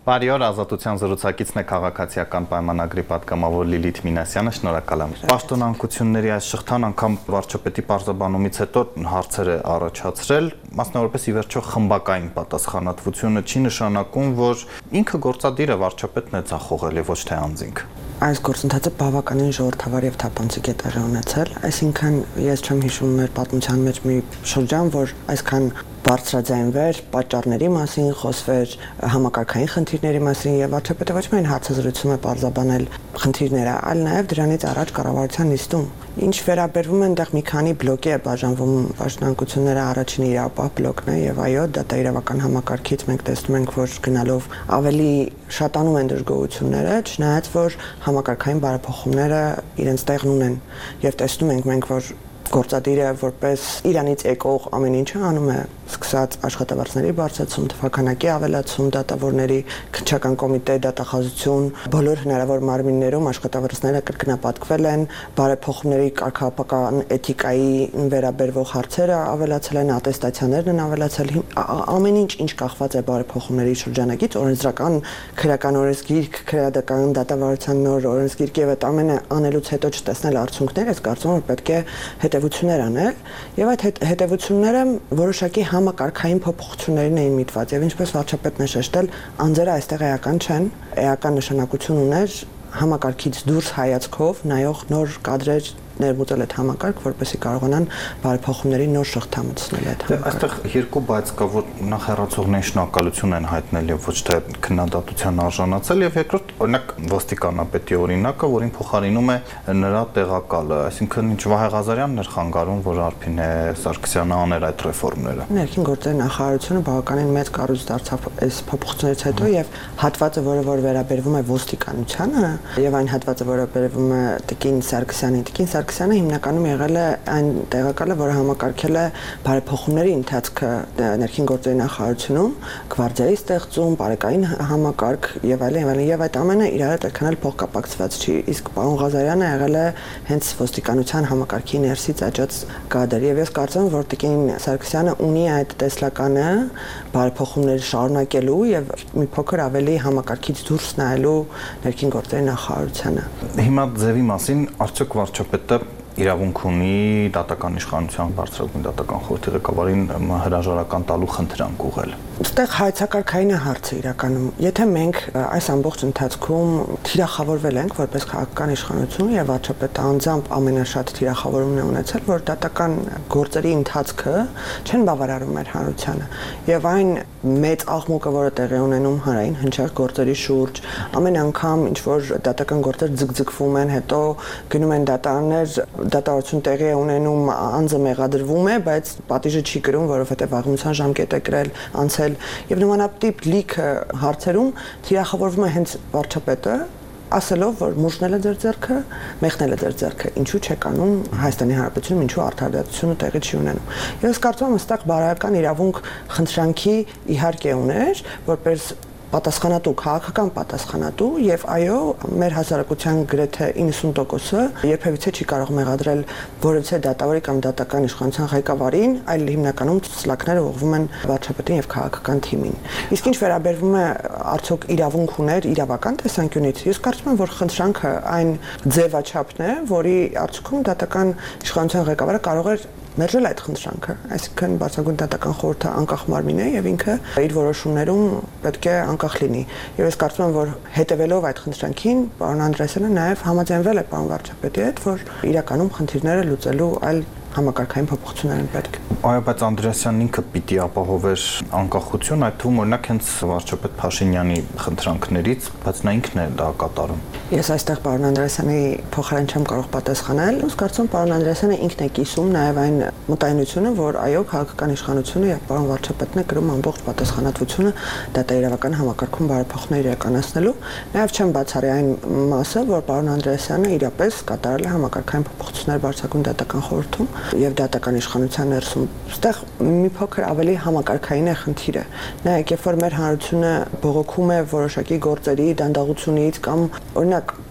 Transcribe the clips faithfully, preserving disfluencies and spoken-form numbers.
Բարի օր, Ազատության զրուցակիցն է քաղաքացիական պայմանագրի պատգամավոր Լիլիթ Մինասյանը, շնորհակալ եմ։ Պաշտոնանկությունների այս շղթան անգամ վարչապետի պարզաբանումից հետո հարցեր է առաջացրել, մասնավորապես ի վերջո խմբակային պատասխանատվությունը չի նշանակում, որ ինքը գործադիր է, վարչապետն է ձախողել եւ ոչ թե անձինք։ Այս գործընթացը բավականին ժողովրդավար եւ թափանցիկ է տեղի ունեցել, այսինքն ես չեմ հիշում մեր պատմության մեջ մի շրջան, որ այսքան բարձրաձայնվեր պատճառների մասին, խոսվեր համակարգային խնդիրների մասին եւ վարչապետը ոչ միայն հարցազրույցում է պարզաբանել խնդիրները, այլ նաեւ դրանից առաջ կառավարության նիստում։ Ինչ վերաբերվում է այնտեղ մի քանի բլոկի է բաժանվում պաշտոնանկությունները, առաջինը իրավապահ բլոկն է եւ այո, դա իրավական համակարգից մենք տեսնում ենք, որ գնալով ավելի շատանում են դժգոհությունները, չնայած որ համակարգային բարեփոխումները իրենց տեղն ունեն եւ տեսնում ենք մենք, որ գործադիրը որպես իրանից եկող ամեն ինչը անում է, սկսած աշխատավարձների բարձրացում, թվականակի ավելացում, դատավորների քննչական կոմիտե դատախազություն, բոլոր հնարավոր մարմիններում աշխատավարձները կրկնապատկվել են, բարեփոխումների կարգապահական էթիկայի վերաբերվող հարցերը ավելացել են, ատեստացիաներն են ավելացել, ամեն ինչ ինչ կախված է բարեփոխումների շրջանակից, օրենսդրական, քրեական օրենսգիրք, քրեական դատավարության նոր օրենսգիրք եւ այդ ամենը անելուց հետո չտեսնել արդյունքներ, ես կարծում եմ պետք է հետևություններ անել եւ այդ հետևությունները որոշակի համակարգային փոփոխություններին էին միտված եւ ինչպես վարչապետն է շեշտել, անձերը այստեղ էական չեն, էական նշանակություն ուներ համակարգից դուրս հայացքով նայող նոր կադրեր ներմուծել այդ համակարգ, որպեսզի կարողանան բարեփոխումների նոր շղթա մտցնել այդ համակարգը։ Այստեղ երկու բայց կա, որ նախ հեռացողներին շնորհակալություն են հայտնել եւ ոչ թե քննադատության արժանացել եւ երկրորդ օրինակ ոստիկանապետի օրինակը, որին փոխարինում է նրա տեղակալը, այսինքն ինչ Վահե Ղազարյանն էր խանգարում, որ Արփինե Սարգսյանը աներ այդ ռեֆորմները։ Ներքին գործերի նախարարությունը բավականին մեծ կառույց դարձավ այս փոփոխություններից հետո եւ հատվածը, որը որ վերաբերվում է ոստիկանությանը եւ այն հատվածը, որը վերաբերվում է Տիկին Սարգսյանին, Տիկին Սարգսյանը հիմնականում եղել է այն տեղակալը, որը համակարգել է բարեփոխումների ընթացքը ներքին գործերի նախարարությունում, գվարդիայի ստեղծում, բարեկային համակարգ եւ այլն եւ այլն եւ այդ ամենը իրար հետ այդքան էլ փոխկապակցված չի, իսկ պարոն Ղազարյանը եղել է հենց ոստիկանության համակարգի ներսից աճած կադր եւ ես կարծում եմ, որ Տիկին Սարգսյանը ունի այդ տեսլականը բարեփոխումներ շարունակելու եւ մի փոքր ավելի համակարգից դուրս նայելու ներքին գործերի նախարարությանը։ Հիմա ձևի մասին արդյոք վարչապետը իրավունք ունի դատական իշխանության բարձրագույն դատական խորհրդի ղեկավարին հրաժարական տալու խնդրանք ուղղել։ Այստեղ հայցակարգային է հարցը իրականում։ Եթե մենք այս ամբողջ ընթացքում թիրախավորվել ենք որպես քաղաքական իշխանություն եւ վարչապետը անձամբ ամենաշատ թիրախավորումն է ունեցել, որ դատական գործերի ընթացքը չեն բավարարում մեր հանրությանը եւ այն մեծ աղմուկը, որը տեղի ունենում հանրային հնչեղ գործերի շուրջ, ամեն անգամ ինչ որ դատական գործեր ձգձգվում են, հետո գնում են դատարաններ, դատավարություն տեղի է ունենում, անձը մեղադրվում է, բայց պատիժը չի կրում, որովհետեւ աղմության ժամկետ է կրել, անցել եւ նմանատիպ լիքը հարցերում թիրախավորվում է հենց վարչապետը, ասելով, որ մուժնել է ձեր ձեռքը, մեղնել է ձեր ձեռքը, ինչու չեք անում Հայաստանի Հանրապետությունում, ինչու արդարադատությունը տեղի չի ունենում։ Եվ ես կարծում եմ, այստեղ բարոյական իրավունք խնդրանքի իհարկե ուներ, որպես պատասխանատու, քաղաքական պատասխանատու եւ այո, մեր հասարակության գրեթե իննսուն տոկոսը երբևիցե չի կարող մեղադրել որևէ դատավորի կամ դատական իշխանության ղեկավարին, այլ հիմնականում ցլակները ուղղվում են վարչապետին եւ քաղաքական թիմին։ Իսկ ինչ վերաբերվում է արդյոք իրավունք ուներ իրավական տեսանկյունից, ես կարծում եմ, որ խնդրանքը այն ձևաչափն է, որի արդյունքում դատական իշխանության ղեկավարը կարող է մերժել այդ խնդրանքը, այսինքն բարձրագույն դատական խորհուրդը անկախ մարմին է եւ ինքը իր որոշումներում պետք է անկախ լինի։ Եվ ես կարծում եմ, որ հետևելով այդ խնդրանքին, պարոն Անդրեասյանը նաեւ համաձայնվել է պարոն վարչապետի հետ, որ իրականում խնդիրները լուծելու այլ համակարգային փոփոխություններ են պետք։ Այո, բայց Անդրեասյանն ինքը պիտի ապահովեր անկախություն, այդ թվում օրինակ հենց վարչապետ Փաշինյանի խնդրանքներից, բայց նա ինքն է դա կատարում։ Ես այստեղ պարոն Անդրեասյանի փոխարեն չեմ կարող պատասխանել, ус կարծում պարոն Անդրեասյանը ինքն է կիսում նաև այն մտայնությունը, որ այո, քաղաքական իշխանությունը եւ պարոն վարչապետն է կրում ամբողջ պատասխանատվությունը դատաիրավական համակարգում բարեփոխումներ իրականացնելու, նաև չեմ բացառի այն մասը, որ պարոն Անդրեասյանը իրապես կատարել է համակարգային փոփոխություններ բարձրագույն դատական խորհրդում եւ դատական իշխանության ներսում։ Այստեղ մի փոքր ավելի համակարգային է խնդիրը։ Նայեք, երբ որ մեր հանրությունը բողոքում է որոշակի գործերի դանդաղությունից կամ օրինակ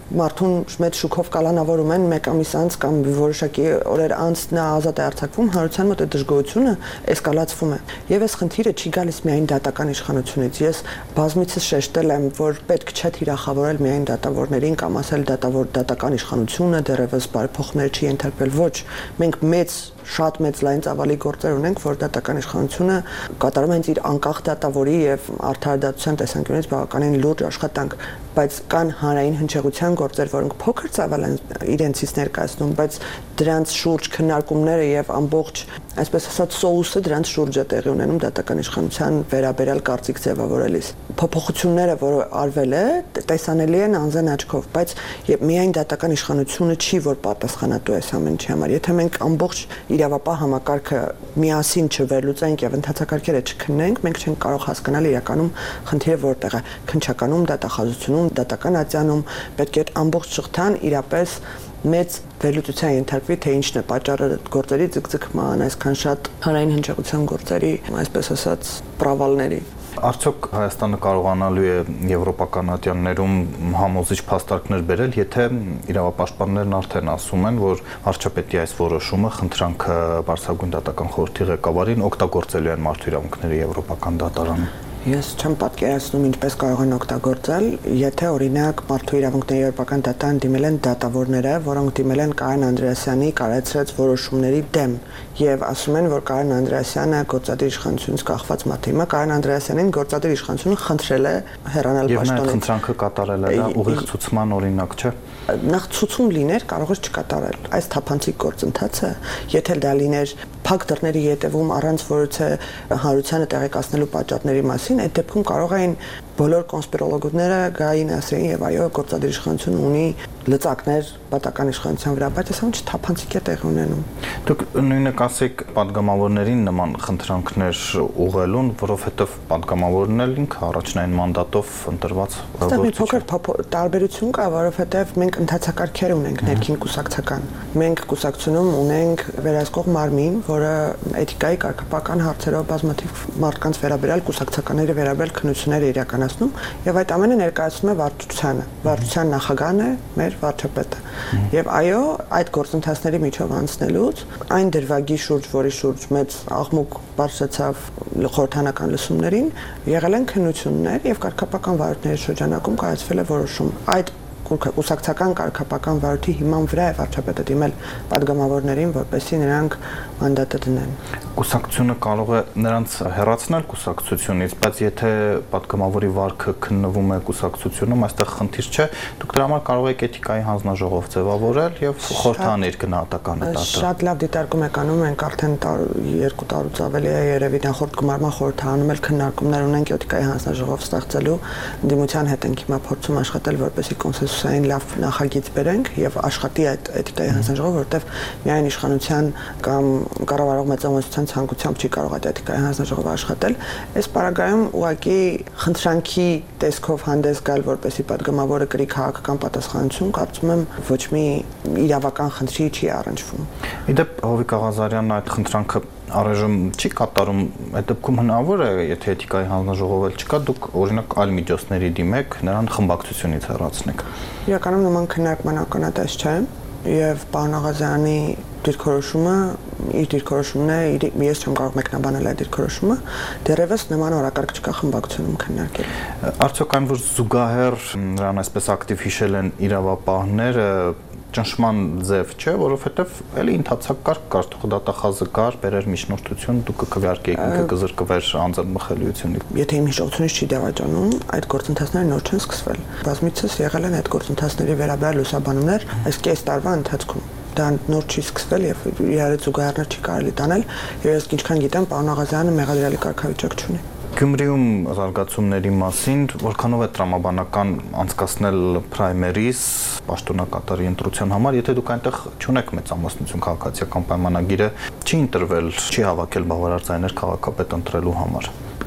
մարդուն մեծ շուկով կալանավորում են մեկ ամիս անց կամ որոշակի օրեր անց նա ազատ է արձակվում, հանրության մոտ այդ դժգոհությունը էսկալացվում է։ Եվ այս խնդիրը չի գալիս միայն դատական իշխանությունից։ Ես բազմիցս շեշտել եմ, որ պետք չէ թիրախավորել միայն դատավորներին կամ ասել դատավոր դատական իշխանությունը դեռևս բարեփոխումներ չի ենթարկվել, ոչ, մենք մեծ շատ մեծ լայն ծավալի գործեր ունենք, որ դատական իշխանությունը կատարում է իր անկախ դատավորի եւ արդարադատության տեսանկյունից բավականին լուրջ աշխատանք, բայց կան հանրային հնչեղության գործեր, որոնք փոքր ծավալ են իրենցից ներկայացնում, բայց դրանց շուրջ քննարկումները եւ ամբողջ, այսպես ասած, սոուսը դրանց շուրջ է տեղի ունենում դատական իշխանության վերաբերյալ կարծիք ձևավորելիս։ Փոփոխությունները, որը արվել է, տեսանելի են անձն աչքով, բայց միայն դատական իշխանությունը չի, որ պատասխանատու է այս ամենի համար։ Եթե մենք ամբողջ իրավապահ համակարգը միասին չվերլուծենք եւ ընդհանցակարգերը չքննենք, մենք չենք կարող հասկանալ իրականում խնդիրը որտեղ է։ Քննչականում, դատախազությունում, դատական ատյանում պետք է ամբողջ շղթան իրապես մեծ վերլուծության ենթարկվի, թե ինչն է պատճառը գործերի ձգձգման, այսքան շատ հանրային հնչեղության գործերի, այսպես ասած, պրավալների։ Արդյոք Հայաստանը կարողանալու է եվրոպական ատյաններում համոզիչ փաստարկներ բերել, եթե իրավապաշտպաններն արդեն ասում են, որ վարչապետի այս որոշումը խնդրանքը Բարձրագույն դատական խորհրդի ղեկավարին օգտագործելու են մարդու իրավունքների եվրոպական դատարանում։ Ես չեմ պատկերացնում ինչպես կարող են օգտագործել, եթե օրինակ մարդու իրավունքների եվրոպական դատարան դիմել են դատավորները, որոնք դիմել են Կարեն Անդրեասյանի կայացրած որոշումների դեմ եւ ասում են, որ Կարեն Անդրեասյանը գործադիր իշխանությունից կախված մաթեմա, Կարեն Անդրեասյանին գործադիր իշխանությունը խնդրել է հեռանալ պաշտոնից։ Եվ նա խնդրանքը կատարել է, դա ուղիղ ցուցման օրինակ չէ։ Նախ ցուցում լիներ, կարող է չկատարել։ Այս թափանցիկ գործընթացը, եթե դա լիներ փակ դռների ետևում առանց որոցը հանրությանը տեղեկացնելու պատճառների մասին, այդ դեպքում կարող էին բոլոր կոնսպիրոլոգները գային ասեին եւ այո, գործադիր իշխանությունը ունի լծակներ պատական իշխանության վրա, բայց ասում չթափանցիկ է տեղ ունենում։ Դուք նույնը կասեք падգամավորներին նման խնդրանքներ ուղղելուն, որովհետեւ падգամավորն էլ ինքը առաջնային մանդատով ընտրված գործիչ է։ Դա մի փոքր տարբերություն կա, որովհետեւ մենք ընդհանցակարգեր ունենք ներքին կուսակցական։ Մենք կուսակցությունում ունենք վերահսկող մարմին, որը էթիկայի կարգապահական հարցերով բազմաթիվ մարդկանց վերաբերյալ կուսակցականների վերաբերյալ քննություններ իրականացնում եւ այդ ամենը ներկայացնում է վարչությանը։ Վարչության նախագահն է մեր վարչապետը։ Եվ այո, այդ գործընթացների միջով անցնելուց այն դրվագի շուրջ, որի շուրջ մեծ աղմուկ բարձրացավ խորհրդանական լսումներին, եղել են քննություններ եւ կարգապահական վարորդների շրջանակում կայացվել է որոշում։ Այդ կուսակցական կարգապահական վարորդի հիման վրա է վարչապետը դիմել падգամավորներին, որպեսզի նրանք մանդատը դնեն։ Կուսակցությունը կարող է նրանց հեռացնել կուսակցությունից, բայց եթե падգամավորի վարքը քննվում է կուսակցությունում, այստեղ խնդիր չէ, դուք դրա համար կարող եք էթիկայի հանձնաժողով ձևավորել եւ խորհրդանիր գնահատականը տալ։ Շատ լավ դիտարկում եք անում, մենք արդեն երկու տարուց ավելի է երևի նախորդ գումարման խորհրդանում էլ քննարկումներ ունենք էթիկայի հանձնաժողով ստեղծելու, դիմության հետ ենք հիմա փորձում աշխատել, որպեսզի կոնսենսուսային լավ նախագիծ բերենք եւ աշխատի այդ էթիկայի հանձնաժողովը, որտեղ միայն իշխանության կամ կառավարող մեծամասնության ցանկությամբ չի կարող այդ էթիկայի հանձնաժողովը աշխատել։ Այս պարագայում ուղղակի խնդրանքի տեսքով հանդես գալ, որպեսզի падգամավորը կրի քաղաքական պատասխանատվություն, կարծում եմ ոչ մի իրավական խնդրի չի առնչվում։ Իդեպ Հովիկ Աղազարյանն այդ խնդրանքը առայժմ չի կատարում, այդ դեպքում հնարավոր է, եթե էթիկայի հանձնաժողով էլ չկա, դուք օրինակ այլ միջոցների դիմեք, նրան խմբակցությունից հեռացնեք։ Իրականում նման քննարկման ականատես չեմ եւ պարոն Աղազարյանի դիրքորոշումը իր դիրքորոշումն է, ես չեմ կարող մեկնաբանել այդ դիրքորոշումը, դեռևս նման օրակարգ չկա խմբակցությունում քննարկել։ Արդյոք այն, որ զուգահեռ նրան այսպես ակտիվ հիշել են իրավապահները, ճնշման ձև չէ, որովհետև էլի ընթացակ կարգ կար, թող դատախազը կար, բերեր միջնորդություն, դուք կքվեարկեիք, ինքը կզրկվեր անձն մխելիությունից։ Եթե իմ հիշողությունից չի դավաճանում, այդ գործընթացները նոր չեն սկսվել։ Բազմիցս եղել են այդ գործընթացների վերաբերյալ լուսաբանումներ այս կես տարվա ընթացքում։ Դա նոր չի սկսվել եւ իրար զուգահեռներ չի կարելի տանել, եւ ես ինչքան գիտեմ, պարոն Աղազարյանը մեղադրյալի կարգավիճակ չունի։ Գյումրիում զարգացումների մասին որքանով է տրամաբանական անցկացնել պրայմերիս պաշտոնակատարի ընտրության համար, եթե դուք այնտեղ չունեք մեծամասնություն քաղաքացիական պայմանագիրը, չի ընտրվել, չի հավաքել բավարար ձայներ քաղաքապետ ընտրելու համար։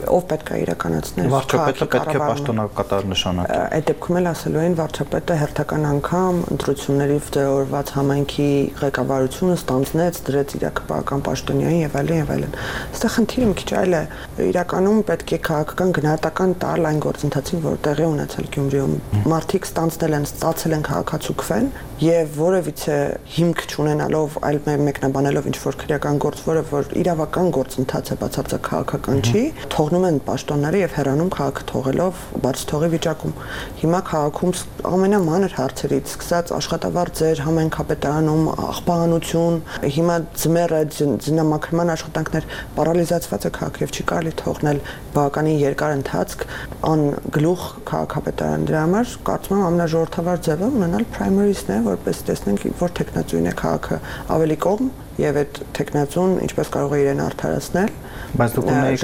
ով պետք է իրականացներ վարչապետը պետք է պաշտոնակատար նշանակի։ Այդ դեպքում էլ ասելու են վարչապետը հերթական անգամ ընտրությունների ձևավորված համայնքի ղեկավարությունը ստանձնեց, դրեց իր քաղաքական պաշտոնյային եւ այլն եւ այլն։ Այստեղ խնդիրը մի քիչ այլ է։ Իրականում պետք է քաղաքական գնահատական տալ այն գործընթացին, որ տեղի ունեցել Գյումրիում։ Մարդիկ ստանձնել են, ստացել են քաղաքացուկվեն եւ որևիցե հիմք չունենալով, այլ մեկնաբանելով ինչ որ քրեական գործ, որը որ իրավական գործընթաց է, բացարձակ քաղաքական չի, թողնում են պաշտոնները եւ հեռանում քաղաքը թողելով բաց թողի վիճակում։ Հիմա քաղաքում ամենամանր հարցերից սկսած աշխատավարձեր, համայնքապետարանում աղբահանություն, հիմա ձմեռը ձնամաքրման աշխատանքներ, պարալիզացված է քաղաքը եւ չի կարելի թողնել բավականին երկար ընթացք ան գլուխ քաղաքապետարան։ Դրա համար կարծում եմ ամենաժողովրդավար ձևը ունենալ primary-ն է, որպես տեսնենք որ տեխնացուին է քաղաքը ավելի կողմ եւ այդ տեխնացուն ինչպես կարող է իրեն արդարացնել։ Բայց դուք ունեիք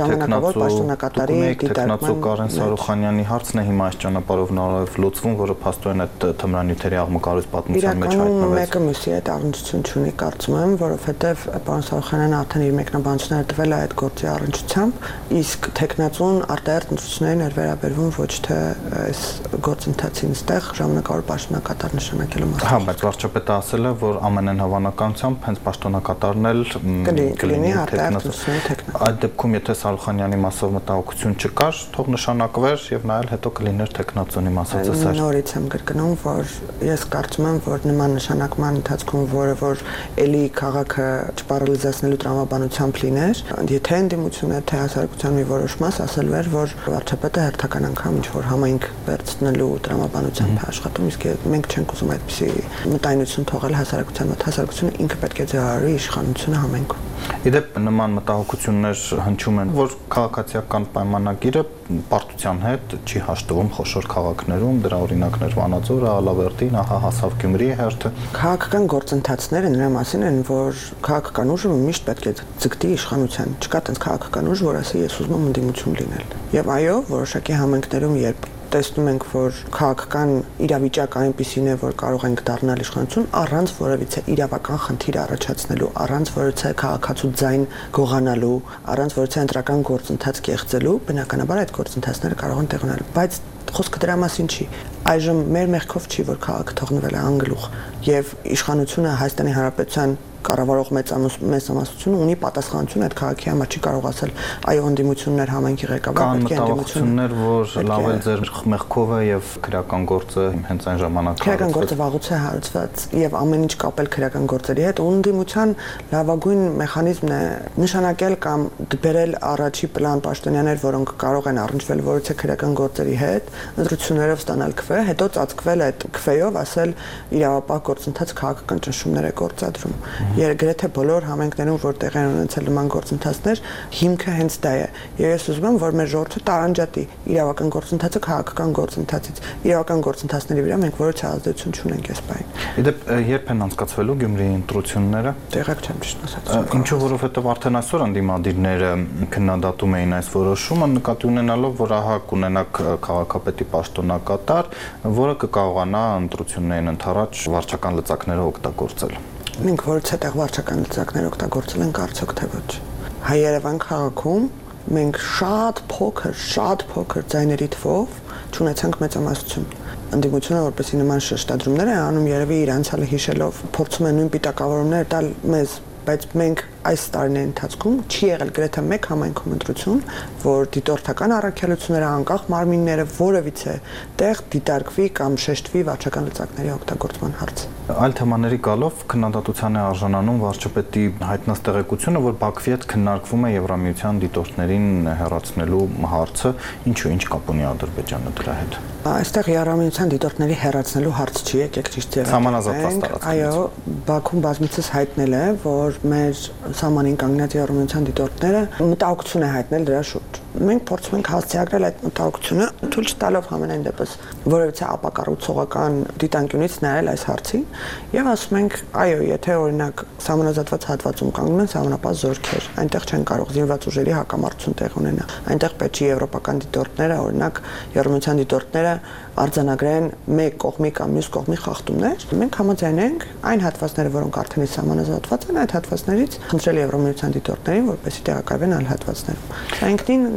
տեխնացու Կարեն Սարուխանյանի հարցն է հիմա այս ճանապարհով նորով լուծվում, որը փաստորեն այդ թմրանյութերի աղմկարույց պատմության մեջ հայտնվեց։ Իրականում մեկը մյուսի հետ առնչություն չունի, կարծում եմ, որովհետեւ պարոն Սարուխանյանը արդեն իր մեկնաբանությունները տվել է այդ գործի առնչությամբ, իսկ տեխնացուն արտահերթ ընտրություններին էր վերաբերվում ոչ թե այս գործընթացին ստեղ ժամանակավոր պաշտոնակատար նշանակելու մասին։ Հա, բայց վարչապետը ասել է, որ ամենայն հավանականությամբ հենց պաշտոնակատարն էլ կլինի արտահերթ տեխնացու։ Այդ դեպքում եթե Սարուխանյանի մասով մտահոգություն չկար, թող նշանակվեր եւ նայել հետո կլիներ տեխնացունի մասով ծեսեր։ Նորից եմ կրկնում, որ ես կարծում եմ, որ նման նշանակման ընթացքում, որը որ էլի քաղաքը չպարալիզացնելու տրամաբանությամբ լիներ, եթե ընդդիմությունը թե հասարակության մի որոշ մաս ասել էր, որ վարչապետը հերթական անգամ ինչ որ համայնք վերցնելու տրամաբանությամբ է աշխատում, իսկ մենք չենք ուզում այդպիսի մտայնություն թողել հասարակության մոտ։ Հասարակությունը ինքը պետք է ձևավորի իշխանությունը համայնքում։ Իդեպ նման մտահոգություններ հնչում են, որ քաղաքացիական պայմանագիրը պարտության հետ չի հաշտվում խոշոր քաղաքներում, դրա օրինակներ Վանաձորը, Ալավերդին, ահա հասավ Գյումրիի հերթը։ Քաղաքական գործընթացները նրա մասին են, որ քաղաքական ուժը միշտ պետք է ձգտի իշխանության։ Չկա տենց քաղաքական ուժ, որ ասի ես ուզում եմ ընդդիմություն լինել։ Եվ այո, որոշակի համայնքներում երբ տեսնում ենք, որ քաղաքական իրավիճակը այնպիսին է, որ կարող ենք դառնալ իշխանություն առանց որևիցե իրավական խնդիր առաջացնելու, առանց որևիցե քաղաքացու ձայն գողանալու, առանց որևիցե ընտրական գործընթաց կեղծելու, բնականաբար այդ գործընթացները կարող են տեղ ունենալ, բայց խոսքը դրա մասին չի։ Այժմ մեր մեղքով չի, որ քաղաքը թողնվել է անգլուխ, եւ իշխանությունը Հայաստանի Հանրապետության կառավարող մեծամասնությունը ունի պատասխանատվություն այդ քաղաքի համար, չի կարող ասել այո ընդդիմություններ համայնքի ղեկավար պետք է ընդդիմություններ, որ լավ է ձեր մեղքով է եւ քրեական գործը հենց այն ժամանակ քրեական գործը վաղուց է հարուցված եւ ամեն ինչ կապել քրեական գործերի հետ, ընդդիմության լավագույն մեխանիզմն է նշանակել կամ դբերել առաջի պլան պաշտոնյաներ, որոնք կարող են առնչվել որևէ քրեական գործերի հետ, ընտրություններով ստանալ քվե, հետո ծածկվել այդ քվեով ասել իրավապահ գործընթաց քաղաքական ճնշումներ է գործադրում։ Երգրեթե բոլոր համայնքներում, որ տեղի են ունեցել նման գործընթացներ, հիմքը հենց դա է։ Եվ ես ուզում եմ, որ մեր ժողովուրդը տարանջատի իրավական գործընթացը քաղաքական գործընթացից։ Իրավական գործընթացների վրա մենք որևէ ազդեցություն չունենք այս բանը։ Իդեպ երբ են անցկացվելու Գյումրիի ընտրությունները։ Տեղակ չեմ ճիշտ ասած։ Ինչու, որովհետև արդեն այսօր ընդդիմադիրները քննադատում էին այս որոշումը, նկատի ունենալով, որ ահա կունենաք քաղաքապետի պաշտոնակատար, որը կկարողանա ընտրություններին ընդառաջ վարչական լծակները օգտագործել։ Մենք որից հետեղ վարչական լծակներ օգտագործել ենք արդյոք թե ոչ։ Հայ-Երևան քաղաքում մենք շատ փոքր, շատ փոքր ձայների թվով չունեցանք մեծամասնություն։ Ընդդիմությունը որպեսզի նման շեշտադրումներ է անում, երևի իր անցյալը հիշելով փորձում են նույն պիտակավորումները տալ մեզ, բայց մենք այս տարիների ընթացքում չի եղել գրեթե մեկ համայնքում ընտրություն, որ դիտորդական առաքելությունները, անկախ մարմինները որևիցե տեղ դիտարկվի կամ շեշտվի վարչական լծակների օգտագործման հարցը։ Այլ թեմաների գալով քննադատության է արժանանում վարչապետի հայտնած տեղեկությունը, որ Բաքվի հետ քննարկվում է Եվրամիության դիտորդներին հեռացնելու հարցը, ինչու ինչ կապ ունի Ադրբեջանը դրա հետ։ Այստեղ Եվրամիության դիտորդների հեռացնելու հարց չի, եկեք ճիշտ ձևակերպենք։ Համանազատված տարածքից։ Այո, Բաքուն բազմիցս հայտնել է, որ մեր սահմանին կանգնած Եվրամիության դիտորդները մտահոգություն է հայտնել դրա շուրջ։ Մենք փորձում ենք հասցեագրել այդ մտահոգությունը, թույլ չտալով համենայն դեպս որևիցե ապակառուցողական դիտանկյունից նայել այս հարցին եւ ասում ենք, այո, եթե օրինակ սահմանազատված հատվածում կանգնեն սահմանապահ զորքեր, այնտեղ չեն կարող զինված ուժերի հակամարտություն տեղ ունենա։ Այնտեղ պետք է եվրոպական դիտորդները, օրինակ Եվրամիության դիտորդները արձանագրեն մեկ կողմի կամ մյուս կողմի խախտումներ։ Մենք համաձայն ենք այն հատվածները, որոնք արդեն սահմանազատված են, այդ հատվածներից խնդրել Եվրամիության դիտորդներին, որպեսզի տեղակայվեն այլ հատվածներում։ Սա ինքնին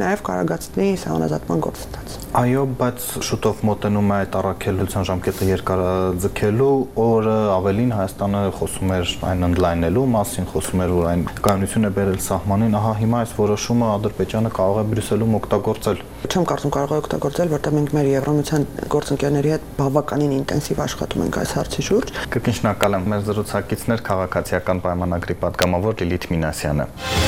նաև կարագացնի սահմանազատման գործընթացը։ Այո, բայց շուտով մոտենում է այդ առաքելության ժամկետը երկարաձգելու օրը, ավելին Հայաստանը խոսում էր այն ընդլայնելու մասին, խոսում էր, որ այն կայունություն է բերել սահմանին, ահա հիմա այս որոշումը Ադրբեջանը կարող է Բրյուսելում օգտագործել։ Չեմ կարծում կարող է օգտագործել, որտեղ մենք մեր Եվրամիության գործընկերների հետ բավականին ինտենսիվ աշխատում ենք այս հարցի շուրջ։ Կրկին շնորհակալ եմ մեր զրուցակիցներ քաղաքացիական պայմանագրի պատգամավոր Լիլիթ Մինասյանը։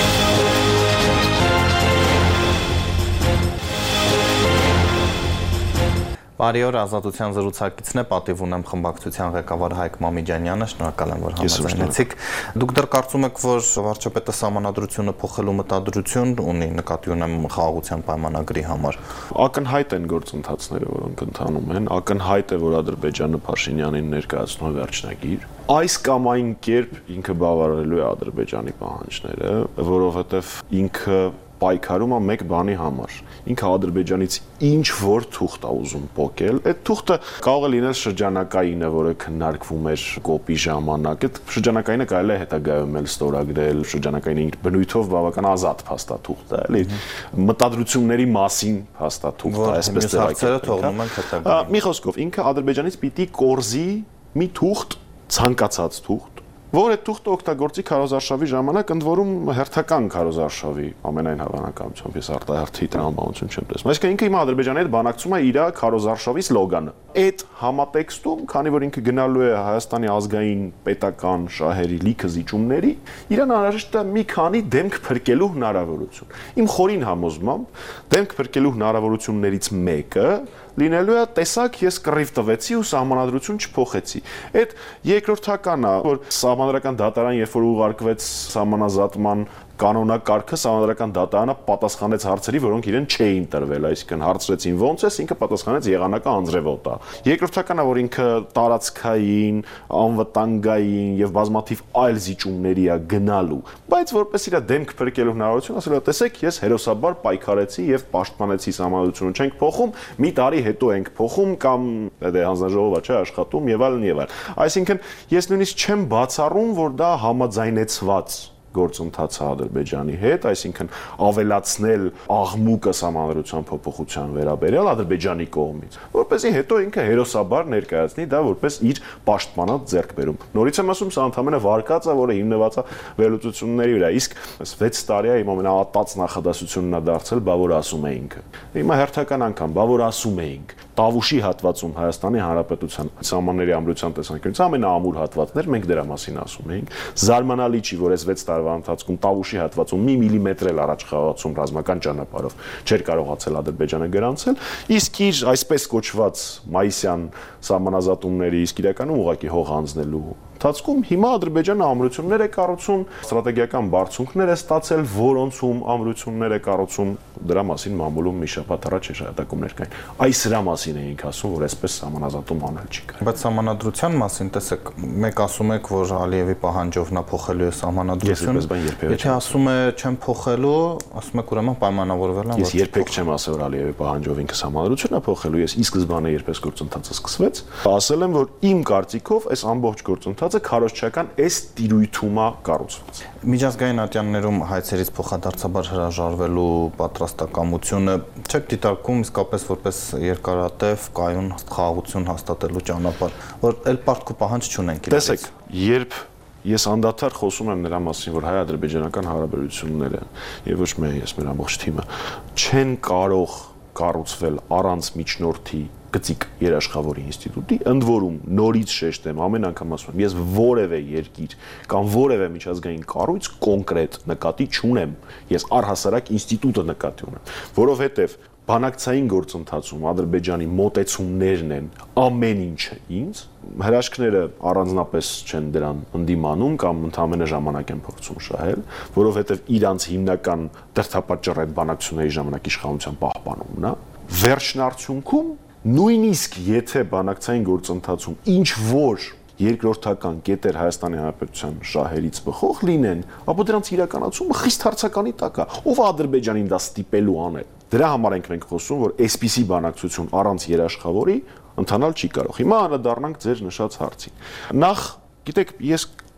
Բարի օր, Ազատության զրուցակիցն է, պատիվ ունեմ խմբակցության ղեկավար Հայկ Մամիջանյանը, շնորհակալ եմ, որ համաձայնեցիք։ Դուք դեռ կարծում եք, որ վարչապետը սահմանադրությունը փոխելու մտադրություն ունի, նկատի ունեմ խաղաղության պայմանագրի համար։ Ակնհայտ են գործընթացները, որոնք ընթանում են, ակնհայտ է, որ Ադրբեջանը Փաշինյանին ներկայացնում է վերջնագիր։ Այս կամ այն կերպ ինքը բավարարելու է Ադրբեջանի պահանջները, որովհետև ինքը պայքարում է մեկ բանի համար։ Ինքը Ադրբեջանից ինչ որ թուղթ է ուզում փոկել, այդ թուղթը կարող է լինել շրջանակայինը, որը քննարկվում էր կոպի ժամանակ։ Այդ շրջանակայինը կարելի է հետագայում էլ ստորագրել, շրջանակայինը իր բնույթով բավական ազատ փաստաթուղթ է, էլի մտադրությունների մասին փաստաթուղթ է, այսպես հարցերը թողնում են հետագայում։ Մի խոսքով, ինքը Ադրբեջանից պիտի կորզի մի թուղթ, ցանկացած թուղթ, որ այդ թուղթը օգտագործի քարոզարշավի ժամանակ, ընդ որում հերթական քարոզարշավի ամենայն հավանականությամբ, ես արտահերթի տրամաբանություն չեմ տեսնում։ Այսինքն ինքը հիմա Ադրբեջանի հետ բանակցում է իր քարոզարշավի սլոգանը։ Այդ համատեքստում, քանի որ ինքը գնալու է Հայաստանի ազգային պետական շահերի լիքը զիջումների, իրան անհրաժեշտ է մի քանի դեմք փրկելու հնարավորություն։ Իմ խորին համոզմամբ դեմք փրկելու հնարավորություններից մեկը լինելու է տեսակ ես կռիվ տվեցի ու սահմանադրություն չփոխեցի։ Այդ երկրորդականը, որ սահմանադրական դատարան երբ որ ուղարկվեց սահմանազատման կանոնակարգը, սահմանադրական դատարանը պատասխանեց հարցերի, որոնք իրեն չէին տրվել, այսինքն հարցրեցին ոնց է, ինքը պատասխանեց եղանակը անձրևոտ է։ Երկրորդականը, որ ինքը տարածքային, անվտանգային եւ բազմաթիվ այլ զիջումների է գնալու, բայց որպես իր դեմք փրկելու հնարավորություն, ասել է, տեսեք, ես հերոսաբար պայքարեցի եւ պաշտպանեցի սահմանադրությունը, չենք փոխում, մի տարի հետո ենք փոխում կամ դե հանձնաժողովը չէ աշխատում եւ այլն եւ այլն։ Այսինքն ես նույնիսկ չեմ բացառում, որ դա համաձայնեցված գործընթաց է Ադրբեջանի հետ, այսինքն ավելացնել աղմուկը սահմանադրության փոփոխության վերաբերյալ Ադրբեջանի կողմից, որպեսզի հետո ինքը հերոսաբար ներկայացնի դա որպես իր պաշտպանած ձեռքբերում։ Նորից եմ ասում, սա ընդհանրապես վարկած է, որը հիմնված է վերլուծությունների վրա, իսկ այս վեց տարի է իմ ամենաատած նախադասությունն է դարձել, բա որ ասում է ինքը։ Հիմա հերթական անգամ, բա որ ասում էինք, Տավուշի հատվածում Հայաստանի Հանրապետության սահմանների ամրության տեսանկյունից ամենաամուր հատվածներ, մենք դրա մասին ասում էինք։ Զարմանալի չի, որ այս վեց տարվա ընթացքում Տավուշի հատվածում մի միլիմետր էլ առաջ խաղացում ռազմական ճանապարհով չէր կարողացել Ադրբեջանը գրանցել, իսկ իր այսպես կոչված մայիսյան սահմանազատումների իսկ իրականում ուղղակի հող հանձնելու ընթացքում հիմա Ադրբեջանը ամրություններ է կառուցում, ստրատեգիական բարձունքներ է ստացել, որոնցում ամրություններ է կառուցում, դրա մասին մամուլում մի շաբաթ առաջ էր հրատակումներ կային։ Այս դրա մասին էինք ասում, որ այսպես սահմանազատում անել չի կարող։ Բայց սահմանադրության մասին, տեսեք, մեկ ասում եք, որ Ալիևի պահանջով նա փոխելու է սահմանադրությունը։ Եթե ասում է չեմ փոխելու, ասում եք ուրեմն պայմանավորվել են։ Ես երբեք չեմ ասել, որ Ալիևի պահանջով ինքը սահմանադրություն է փոխելու, ես ի սկզբանե երբես գործընթացը սկսվեց, ասել եմ, որ իմ կարծիքով այս ամբողջ գործընթացը քարոզչական այս տիրույթում է կառուցված։ Միջազգային ատյաններում հայցերից փոխադարձաբար հրաժարվելու պատրաստակամությունը չեք դիտարկում իսկապես որպես երկարատև կայուն խաղաղություն հաստատելու ճանապարհ, որ էլ պարտք ու պահանջ չունենք իրարից։ Տեսեք, երբ ես անդադար խոսում եմ նրա մասին, որ հայ-ադրբեջանական հարաբերությունները եւ ոչ միայն ես, մեր ամբողջ թիմը չեն կարող կառուցվել առանց միջնորդի գծիկ երաշխավորի ինստիտուտի, ընդ որում նորից շեշտեմ, ամեն անգամ ասում եմ, ես որևէ երկիր կամ որևէ միջազգային կառույց կոնկրետ նկատի չունեմ, ես առհասարակ ինստիտուտը նկատի ունեմ, որովհետև բանակցային գործընթացում Ադրբեջանի մոտեցումներն են ամեն ինչը ինձ, հրաշքները առանձնապես չեն դրան ընդդիմանում կամ ընդհանրապես ժամանակ են փորձում շահել, որովհետև իրանց հիմնական դրդապատճառը այդ բանակցությունների ժամանակ իշխանության պահպանումն է, վերջնարդյունքում նույնիսկ եթե բանակցային գործընթացում ինչ որ երկրորդական կետեր Հայաստանի Հանրապետության շահերից բխող լինեն, ապա դրանց իրականացումը խիստ հարցականի տակ է, ով է Ադրբեջանին դա ստիպելու անել։ Դրա համար ենք մենք խոսում, որ այսպիսի բանակցություն առանց երաշխավորի ընթանալ չի կարող։ Հիմա անդրադառնանք ձեր նշած հարցին։ Նախ, գիտեք, ես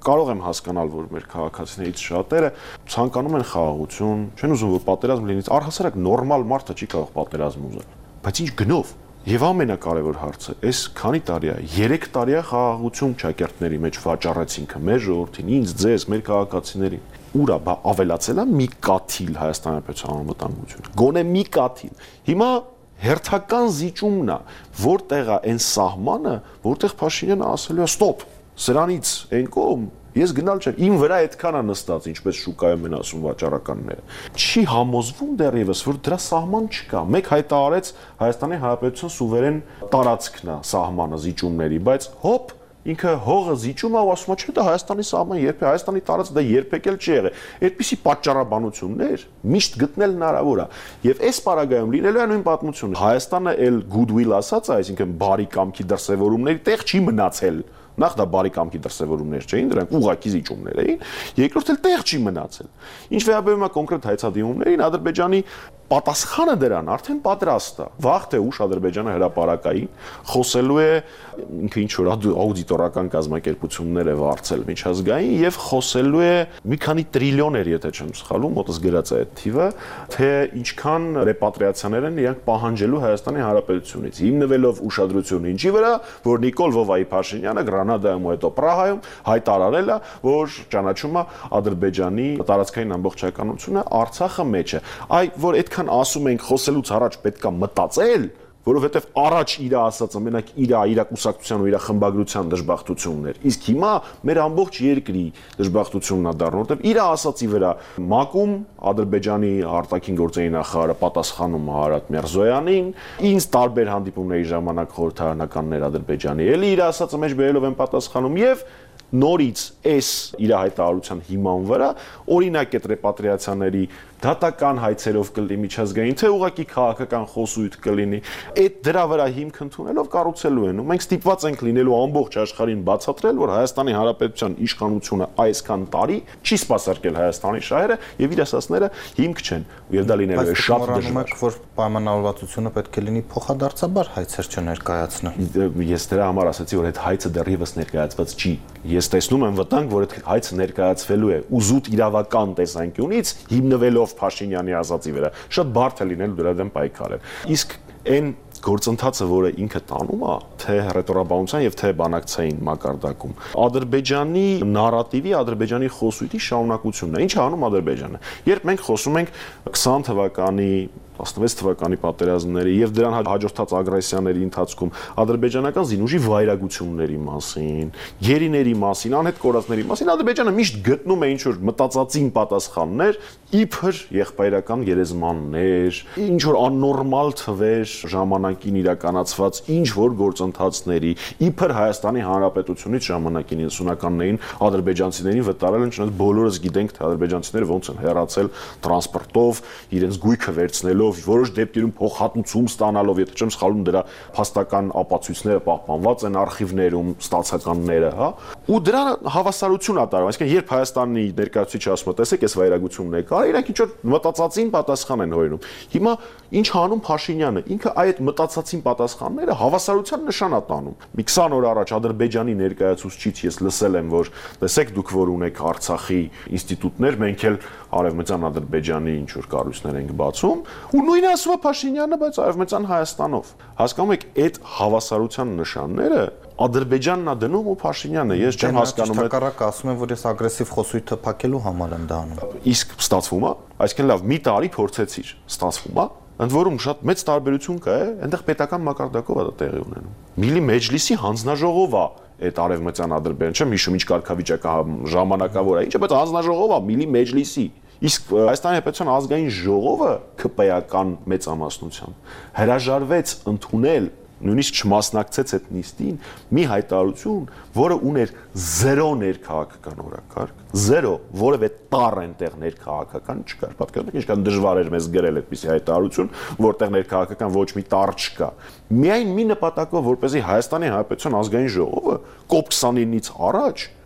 կարող եմ հասկանալ, որ մեր քաղաքացիներից շատերը ցանկանում են խաղաղություն, չեն ուզում, որ պատերազմ լինի, առհասարակ նորմալ մարդը չի կարող պատերազմ ուզել, բայց ինչ գնով։ Եվ ամենակարևոր հարցը, այս քանի տարի է, երեք տարի է խաղաղություն ճակերտների մեջ վաճառեցինք մեր ժողովրդին, ինձ, ձեզ, մեր քաղաքացիներին։ Ուրա, բա ավելացել է մի կաթիլ Հայաստանի Հանրապետության անվտանգությունը։ Գոնե մի կաթիլ։ Հիմա հերթական զիջումն է, որտեղ է այն սահմանը, որտեղ Փաշինյանը ասելու է ստոպ, սրանից այն կողմ ես գնալ չեմ, իմ վրա այդքան է նստած, ինչպես շուկայում են ասում վաճառականները։ Չի համոզվում դեռևս, որ դրա սահման չկա։ Մեկ հայտարարեց Հայաստանի Հանրապետության սուվերեն տարածքն է սահմանը զիջումների, բայց հոպ ինքը հողը զիջում է ու ասում է, չէ, դա Հայաստանի սահման երբեք Հայաստանի տարածք դա երբեք էլ չի եղել։ Այդպիսի պատճառաբանություններ միշտ գտնել հնարավոր է։ Եվ այս պարագայում լինելու է նույն պատմությունը։ Հայաստանը էլ goodwill ասած է, այսինքն բարի կամքի դրսևորումների տեղ չի մնացել։ Նախ դա բարի կամքի դրսևորումներ չէին, դրանք ուղղակի զիջումներ էին, երկրորդ էլ տեղ չի մնացել։ Ինչ վերաբերում է կոնկրետ հայցադիմումներին, Ադրբեջանի պատասխանը դրան արդեն պատրաստ է։ Վաղ թե ուշ Ադրբեջանը հրապարակային խոսելու է ինքը ինչ որ աուդիտորական կազմակերպություններ է վարձել միջազգային եւ խոսելու է մի քանի տրիլիոներ, եթե չեմ սխալվում, մոտս գրած է այդ թիվը, թե ինչքան ռեպատրիացիաներ են իրանք պահանջելու Հայաստանի Հանրապետությունից, հիմնվելով ուշադրությունը ինչի վրա, որ Նիկոլ Վովայի Փաշինյանը Գրանադայում ու հետո Պրահայում հայտարարել է, որ ճանաչում է Ադրբեջանի տարածքային ամբողջականությունը Արցախը մեջ է։ Այ որ այդքան ասում ենք խոսելուց առաջ պետքա մտածել, որովհետև առաջ իր ասածը մենակ իր իր կուսակցության ու իր խմբագրության դժբախտությունն էր։ Իսկ հիմա մեր ամբողջ երկրի դժբախտությունն է դառնում, որովհետև իր ասածի վրա մակում Ադրբեջանի արտաքին գործերի նախարարը պատասխանում է Արարատ Միրզոյանին, ինձ տարբեր հանդիպումների ժամանակ խորհրդարանականներ Ադրբեջանի էլի իր ասածը մեջ բերելով են պատասխանում եւ նորից այս իր հայտարարության հիման վրա օրինակ այդ ռեպատրիացիաների դատական հայցերով կլինի միջազգային, թե ուղղակի քաղաքական խոսույթ կլինի, այդ դրա վրա հիմք ընդունելով կառուցելու են։ Ու մենք ստիպված ենք լինելու ամբողջ աշխարհին բացատրել, որ Հայաստանի Հանրապետության իշխանությունը այսքան տարի չի սպասարկել Հայաստանի շահերը եւ իր ասածները հիմք չեն։ Եվ դա լինելու է շատ դժվար, որ պայմանավորվածությունը պետք է լինի փոխադարձաբար հայցեր չներկայացնել։ Ես դրա համար ասացի, որ այդ հայցը դեռևս ներկայացված չի։ Ես տեսնում եմ վտանգ, որ այդ հայցը ներկայացվելու է ուզուտ իրավական տեսանկյունից հիմնվելով Փաշինյանի ասածի վրա։ Շատ բարդ է լինել դրա դեմ պայքարել։ Իսկ այն գործընթացը, որը ինքը տանում է, թե ռետորաբանության եւ թե բանակցային մակարդակում, Ադրբեջանի նարատիվի, Ադրբեջանի խոսույթի շարունակությունն է։ Ինչ է անում Ադրբեջանը։ Երբ մենք խոսում ենք քսան թվականի տասնվեց թվականի պատերազմների եւ դրան հաջորդած ագրեսիաների ընթացքում ադրբեջանական զինուժի վայրագությունների մասին, գերիների մասին, անհետ կորածների մասին Ադրբեջանը միշտ գտնում է ինչ որ մտածածին պատասխաններ, իբր եղբայրական գերեզմաններ, ինչ որ աննորմալ թվեր ժամանակին իրականացված ինչ որ գործընթացների, իբր Հայաստանի Հանրապետությունից ժամանակին իննսունականներին ադրբեջանցիներին վտարել են, չնայած բոլորս գիտենք, թե ադրբեջանցիները ոնց են հեռացել տրանսպորտով, իրենց գույքը վերցնելով որոշ դեպքերում փոխհատուցում ստանալով, եթե չեմ սխալվում, դրա փաստական ապացույցները պահպանված են արխիվներում, ստացականները, հա։ Ու դրա հավասարություն է տարվում, այսինքն երբ Հայաստանի ներկայացուցիչը ասում է, տեսեք, այս վայրագությունն է կար, իրանք ինչ որ մտածածին պատասխան են հորինում։ Հիմա ինչ անում Փաշինյանը, ինքը այդ մտածածին պատասխանները հավասարության նշան է տանում։ Մի քսան օր առաջ Ադրբեջանի ներկայացուցիչից ես լսել եմ, որ տեսեք դուք որ ունեք Արցախի ինստիտուտներ, մենք էլ արևմտյան Ադրբեջանի ինչ որ կառույցներ ենք բացում, ու նույնը ասում է Փաշինյանը, բայց արևմտյան Հայաստանով։ Հասկանում եք, այդ հավասարության նշանները Ադրբեջանն է դնում ու Փաշինյանը, ես չեմ հասկանում այդ հակառակը ասում են, որ ես ագրեսիվ խոսույթը փակելու համար եմ դա անում։ Իսկ ստացվում է, այսինքն լավ, մի տարի փորձեցիր, ստացվում է, ընդ որում շատ մեծ տարբերություն կա, այնտեղ պետական մակարդակով է դա տեղի ունենում։ Միլի մեջլիսի հանձնաժողով է այդ արևմտյան Ադրբեջան, չեմ հիշում ինչ կարգավիճակը ժամանակավոր է, ինչը, բայց հանձնաժողով է Միլի մեջլիսի։ Իսկ Հայաստանի Հանրապետության ազգային ժողովը ԿՊ-ական մեծամասնությամբ հրաժարվեց ընդունել, նույնիսկ չմասնակցեց այդ նիստին, մի հայտարարություն, որը ուներ զերո ներքաղաքական օրակարգ, զերո, որևէ տառ այնտեղ ներքաղաքական չկար։ Պատկերացնում եք ինչքան դժվար էր մեզ գրել այդպիսի հայտարարություն, որտեղ ներքաղաքական ոչ մի տառ չկա։ Միայն մի նպատակով, որպեսզի Հայաստանի Հանրապետության ազգային ժողովը կոպ քսանինից առաջ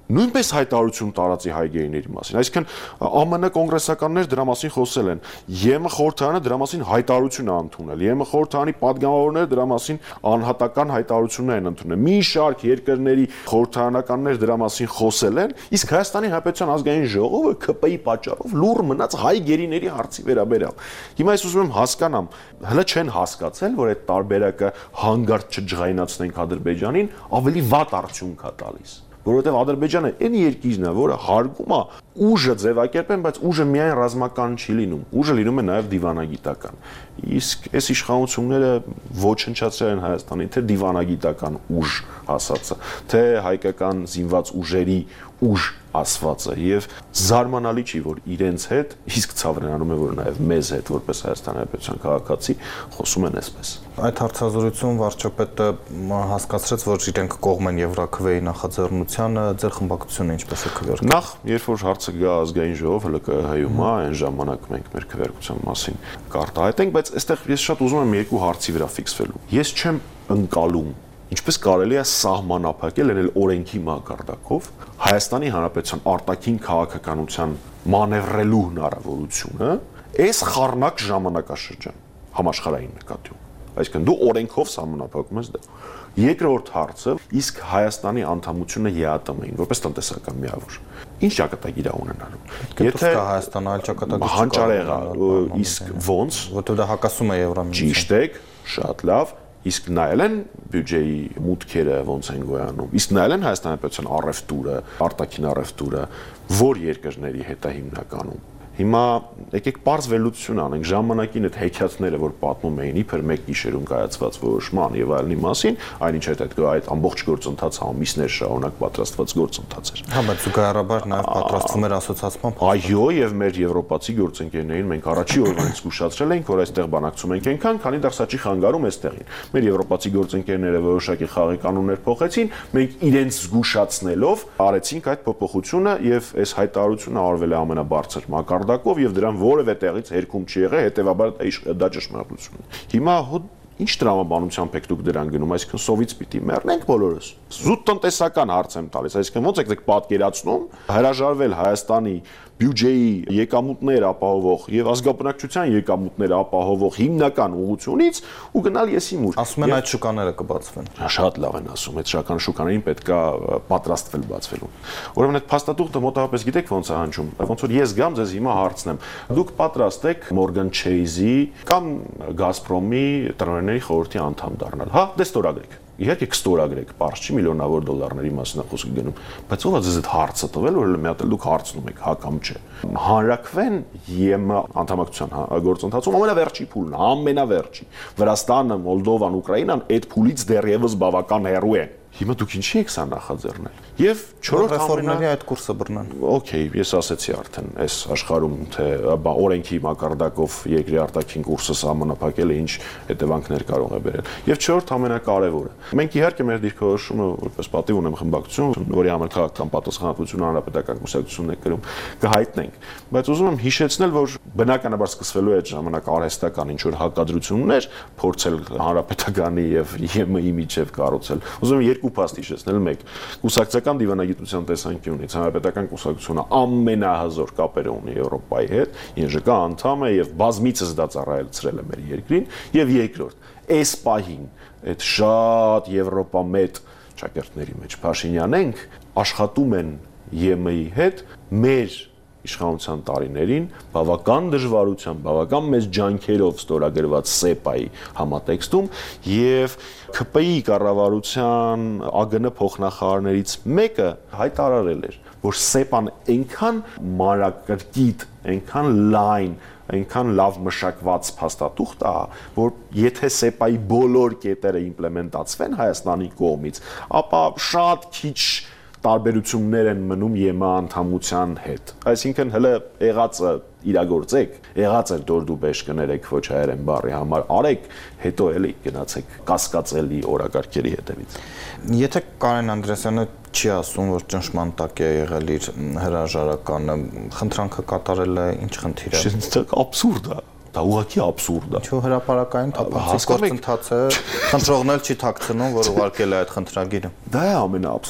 նույնպես հայտարարություն տարածի հայ գեիների մասին։ Այսինքն ԱՄՆ կոնգրեսականներ դրա մասին խոսել են, ԵՄ խորհրդարանը դրա մասին հայտարարություն է ընդունել, ԵՄ խորհրդարանի падգամավորները դրա մասին անհատական հայտարարություններ են ընդունել։ Մի շարք երկրների խորհրդարանականներ դրա մասին խոսել են, իսկ Հայաստանի Հանրապետության ազգային ժողովը ՔՊ-ի պատճառով լուռ մնաց հայ գերիների հարցի վերաբերյալ։ Հիմա ես ուզում եմ հասկանամ, հələ չեն հասկացել, որ այդ տարբերակը հանգարտ չջղայնացնենք Ադրբեջանին, ավելի վատ արդյունք է տալիս։ Որովհետև Ադրբեջանը այն երկիրն է, որը հարգում է ուժը ձևակերպեն, բայց ուժը միայն ռազմական չի լինում, ուժը լինում է նաև դիվանագիտական։ Իսկ այս իշխանությունները ոչնչացրել են Հայաստանի թե դիվանագիտական ուժ ասածը, թե հայկական զինված ուժերի ուժ ասվածը եւ զարմանալի չի, որ իրենց հետ, իսկ ցավրենանում է, որ նաև մեզ հետ որպես Հայաստանի Հանրապետության քաղաքացի խոսում են այսպես։ Այդ հարցազրույցում վարչապետը հասկացրեց, որ իրենք կողմ են Եվրաքվեի նախաձեռնությանը, ձեր խմբակցությունը ինչպես է քվեարկում։ Նախ, երբ որ հարցը գա ազգային ժողով, հələ ԿՀ-ում է, այն ժամանակ մենք մեր քվեարկության մասին կարտահայտենք, բայց այստեղ ես շատ ուզում եմ երկու հարցի վրա ֆիքսվելու։ Ես չեմ ընկալում ինչպես կարելի է սահմանափակել էլ օրենքի մակարդակով Հայաստանի Հանրապետության արտաքին քաղաքականության մանևրելու հնարավորությունը այս խառնակ ժամանակաշրջան համաշխարհային նկատիում։ Այսինքն դու օրենքով սահմանափակում ես դա։ Երկրորդ հարցը, իսկ Հայաստանի անդամությունը ԵԱՏՄ-ին որպես տնտեսական միավոր։ Ինչ ճակատագիր է ունենալու։ Եթե Հայաստանը այլ ճակատագիր հանճարեղ է, իսկ ոնց, որտեղ դա հակասում է Եվրամիջոցին։ Ճիշտ է, շատ լավ։ Իսկ նայել են բյուջեի մուտքերը ոնց են գոյանում, իսկ նայել են Հայաստանի Հանրապետության առևտուրը, արտաքին առևտուրը, որ երկրների հետ է հիմնականում։ Հիմա եկեք պարզ վերլուծություն անենք ժամանակին այդ հեքիաթները, որ պատմում էին իբր մեկ գիշերում կայացված որոշման եւ այլնի մասին, այնինչ այդ այդ ամբողջ գործընթացը ամիսներ շարունակ պատրաստված գործընթաց էր։ Հա, բայց զուգահեռաբար նաեւ պատրաստվում էր ասոցիացման։ Այո, եւ մեր եվրոպացի գործընկերներին մենք առաջի օրվանից զգուշացրել ենք, որ այստեղ բանակցում ենք այնքան, քանի դեռ սա չի խանգարում այստեղին։ Մեր եվրոպացի գործընկերները որոշակի խաղի կանոններ փոխեցին, մենք իրենց զգուշացնելով արեցինք այդ փոփոխությունը եւ այս հայտարարությունը արվել է ամենաբարձր մակարդակով եւ դրան որևէ տեղից հերքում չի եղել, հետեւաբար դա ճշմարտություն է։ Հիմա ինչ տրամաբանությամբ եք դուք դրան գնում, այսինքն սովից պիտի մեռնենք բոլորս։ Զուտ տնտեսական հարց եմ տալիս, այսինքն ոնց եք դուք պատկերացնում հրաժարվել Հայաստանի բյուջեի եկամուտներ ապահովող եւ ազգաբնակչության եկամուտներ ապահովող հիմնական ուղղությունից ու գնալ եսիմուր։ Ասում են այդ շուկաները կբացվեն։ Շատ լավ են ասում, այդ շական շուկաներին պետքա պատրաստվել բացվելու։ Ուրեմն այդ փաստաթուղթը մոտավորապես գիտեք ոնց է հնչում, ոնց որ ես գամ ձեզ հիմա հարցնեմ։ Դուք պատրաստ եք Morgan Chase-ի կամ Gazprom-ի տնօրենների խորհրդի անդամ դառնալ։ Հա, դե ստորագրեք։ Իհարկե կստորագրեք, պարզ չի միլիոնավոր դոլարների մասին է խոսքը գնում, բայց ով է ձեզ այդ հարցը տվել, որ մի հատ դուք հարցնում եք, հա կամ չէ։ Հանրաքվեն ԵՄ անդամակցության գործընթացում ամենավերջի փուլն է, ամենավերջի։ Վրաստանը, Մոլդովան, Ուկրաինան այդ փուլից դեռևս բավական հեռու են։ Հիմա դուք ինչի եք սա նախաձեռնել։ Եվ չորրորդ ռեֆորմների այդ կուրսը բռնան։ Okay, ես ասեցի արդեն, այս աշխարհում թե բա օրենքի մակարդակով երկրի արտաքին կուրսը սահմանափակելը ինչ հետևանքներ կարող է բերել։ Եվ չորրորդ ամենակարևորը։ Մենք իհարկե մեր դիրքորոշումը որպես պատիվ ունեմ խմբակցություն, որի համար քաղաքական պատասխանատվություն հանրապետական կուսակցությունն է կրում, կհայտնենք։ Բայց ուզում եմ հիշեցնել, որ բնականաբար սկսվելու է այդ ժամանակ արհեստական ինչ որ հակադրություններ, փորձել հանրապետականի եւ ԵՄ-ի միջև կառուցել։ Ուզում եմ երկու փաստ հիշեցնել, մեկ կուսակցական դիվանագիտության տեսանկյունից հանրապետական կուսակցությունը ամենահզոր կապերը ունի Եվրոպայի հետ, ԵԺԿ անդամ է եւ բազմիցս դա ծառայեցրել է մեր երկրին, եւ երկրորդ, այս պահին այդ շատ եվրոպամետ ճակերտների մեջ Փաշինյանենք աշխատում են ԵՄ-ի հետ մեր իշխանության տարիներին բավական դժվարությամբ, բավական մեծ ջանքերով ստորագրված սեպայի համատեքստում եւ ՔՊ-ի կառավարության ԱԳՆ փոխնախարարներից մեկը հայտարարել էր, որ սեպան այնքան մանրակրկիտ, այնքան լայն, այնքան լավ մշակված փաստաթուղթ է, որ եթե սեպայի բոլոր կետերը իմպլեմենտացվեն Հայաստանի կողմից, ապա շատ քիչ տարբերություններ են մնում ԵՄ անդամության հետ։ Այսինքն հələ եղածը իրագործեք, եղած է դորդուբեշ կներեք ոչ հայերեն բառի համար, արեք, հետո էլի գնացեք կասկածելի օրակարգերի հետևից։ Եթե Կարեն Անդրեասյանը չի ասում, որ ճնշման տակ է եղել իր հրաժարականը, խնդրանքը կատարելը ինչ խնդիր է։ Դա աբսուրդ է։ Դա ուղղակի աբսուրդ է։ Ինչու հրապարակային թափանցիկ գործընթաց է, խնդրողն էլ չի թաքցնում, որ ուղարկել է այդ խնդրագիրը։ Դա է ամենաաբսուրդը։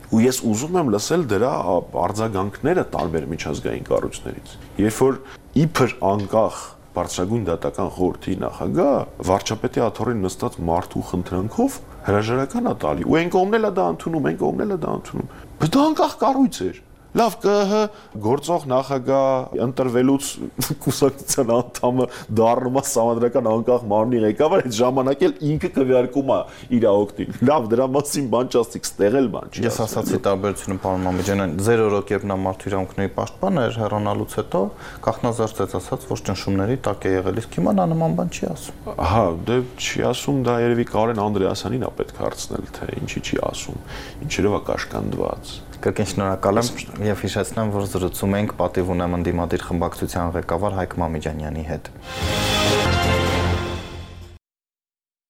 ու ես ուզում եմ լսել դրա արձագանքները տարբեր միջազգային կառույցներից։ Երբ որ իբր անկախ բարձրագույն դատական խորհրդի նախագահ վարչապետի աթոռին նստած մարդու խնդրանքով հրաժարական է տալի, ու այն կողմն էլ է դա ընդունում, այն կողմն էլ է դա ընդունում։ Բայց դա անկախ կառույց էր։ Լավ, ԿՀ գործող նախագահ ընտրվելուց կուսակցության անդամը դառնում է համանդրական անկախ մարմնի ղեկավար, այդ ժամանակ էլ ինքը քվեարկում է իր օգտին։ Լավ, դրա մասին բան չասցիք, ստեղ էլ բան չի։ Ես ասացի տարբերությունը պարոն Մամեջյան, ձեր օրոք երբ նա մարդու իրավունքների պաշտպան էր հեռանալուց հետո կախնազարդեց ասած, որ ճնշումների տակ է եղել, իսկ հիմա նա նման բան չի ասում։ Ահա, դե չի ասում, դա երևի Կարեն Անդրեասյանին է պետք հարցնել, թե ինչի չի ասում, ինչերով է կաշկանդված։ Կրկին շնորհակալ եմ եւ հիշեցնեմ, որ զրուցում ենք պատիվ ունեմ ընդդիմադիր խմբակցության ղեկավար Հայկ Մամեջանյանի հետ։